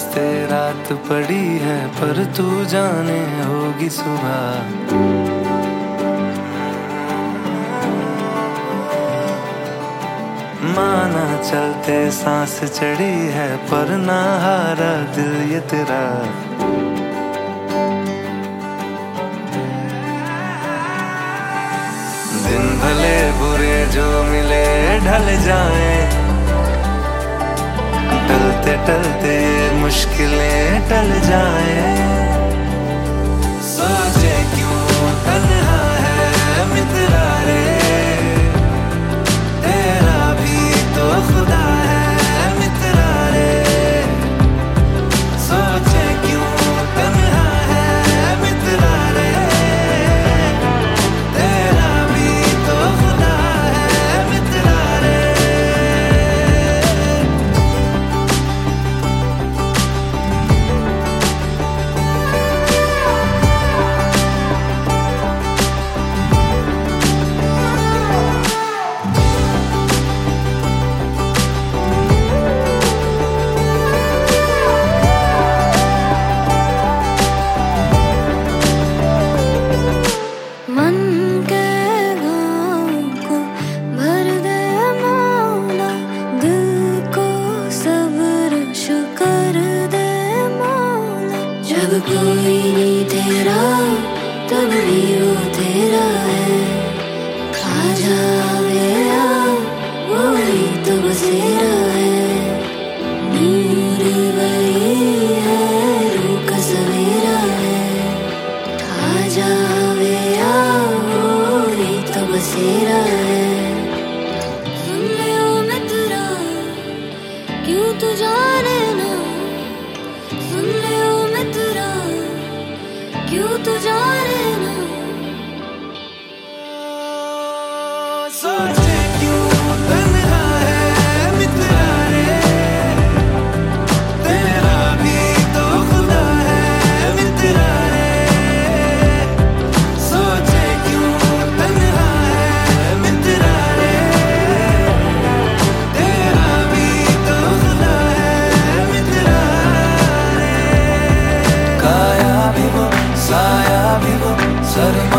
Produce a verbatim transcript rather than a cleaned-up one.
रास्ते रात पड़ी है पर तू जाने होगी सुबह। माना चलते सांस चढ़ी है पर ना हारा दिल ये तेरा। दिन भले बुरे जो मिले ढल जाए, टलते टलते मुश्किलें टल जाए। सोचे क्यों तन्हा है मित्रा रे, तेरा भी तो खुदा है मित्रा रे। सोचे क्यों तन्हा है मित्रा रे, तेरा भी तो खुदा है मित्रा रे। जब कोई नहीं तेरा तब भी वो तेरा है। आजा मेरा वो ही तो बसेरा है। नूर वही है रूह का सवेरा है। आजा मेरा वो ही तो बसेरा है। सुन ले ओ मित्रा क्यों तू जाने ना, सुन ले ओ मित्रा क्यों तू जाने ना। सोचे क्यों तन्हा है मित्रा रे, तेरा भी तो खुदा है मित्रा रे। सोचे क्यों तन्हा है मित्रा रे, तेरा भी तो खुदा है मित्रा रे। काया भी वो साया भी वो सर